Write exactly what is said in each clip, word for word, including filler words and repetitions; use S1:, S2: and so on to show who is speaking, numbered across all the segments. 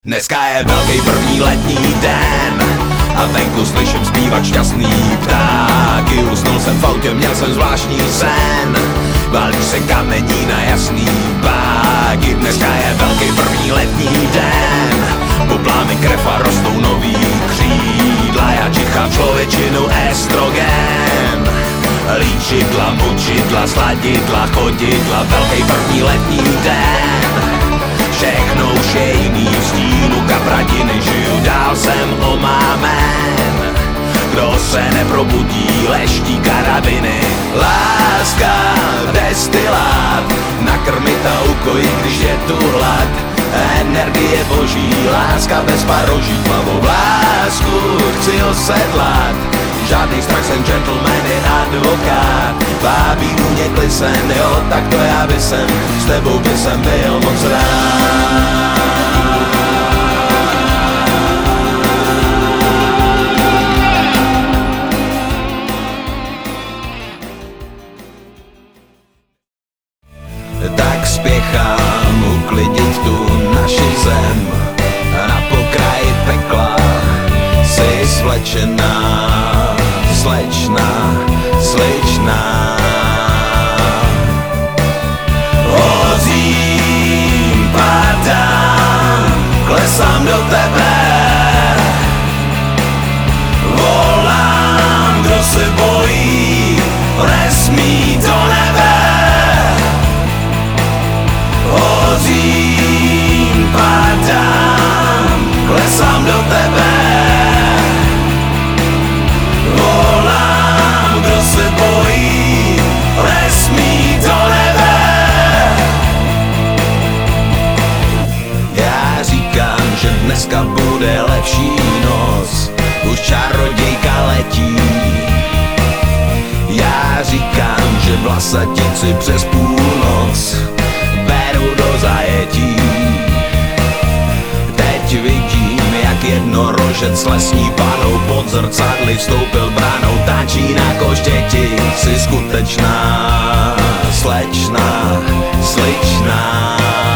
S1: Dneska je velký první letní den a venku slyším zpívat šťastný ptáky. Usnul jsem v autě, měl jsem zvláštní sen, valí se kamení na jasný báky. Dneska je velký první letní den, bublámi krev a rostou nový křídla. Já čichám člověčinu estrogen, líčidla, mučidla, sladidla, chodidla. Velký první letní den, všechno už je jiný, v stínu kapradiny žiju, dál jsem omámen. Kdo se neprobudí, leští karabiny. Láska, destilát, nakrmit a ukojit, když je tu hlad. Energie boží, láska bez paroží, tmavou lásku chci osedlat. Žádný strach, jsem gentleman i advokát. Bábí mě klisen, jo, tak to já by jsem, s tebou by jsem byl moc rád. Tak spěchám uklidit tu naši zem, na pokraji pekla si svlečená, slečna, sličná. Hořím, padám, klesám do tebe, volám, kdo se bojí, nesmí do nebe. Hořím, padám, klesám do tebe, volám, kdo se bojí, nesmí do nebe. Já říkám, že dneska bude lepší noc, už čarodějka letí. Já říkám, že vlasatici přes půlnoc beru do zajetí. Teď vidím, jak jednorožec s lesní panou pod zrcadly vstoupil branou, táčí na koštěti, si skutečná, slečna, sličná.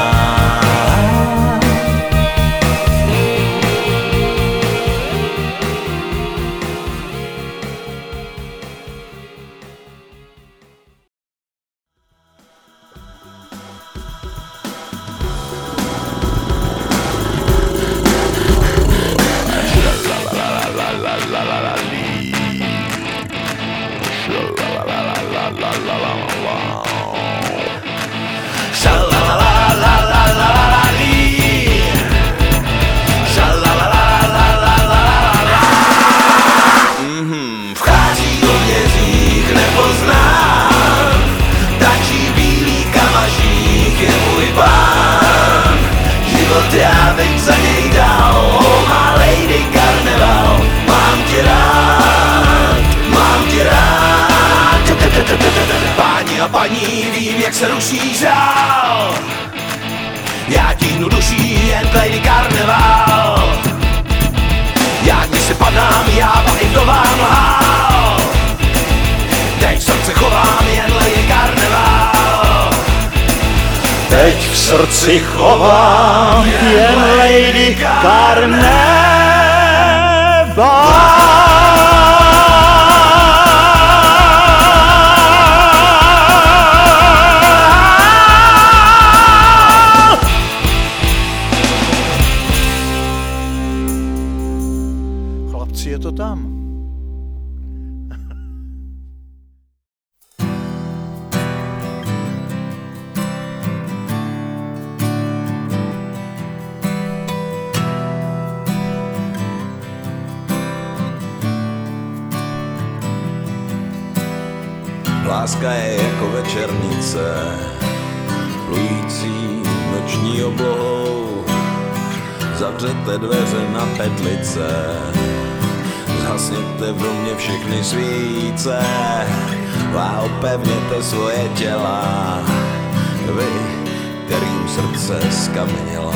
S2: Já bych za něj dal, oh má lady karneval. Mám tě rád, mám tě rád. Páni a paní, vím, jak se ruší žál. Já tíhnu duší, jen lady karneval. Já když se padám, já i vdovám lhal. Teď v srdce chovám, jen lady karneval.
S3: Teď v srdci chovám jen lady karneval. Chlapci, je to tam.
S1: Láska je jako večernice, plující noční oblohou. Zavřete dveře na petlice, zhasněte v domě všechny svíce a opevněte svoje těla, vy, kterým srdce zkameněla.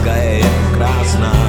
S1: láska je jen krásná.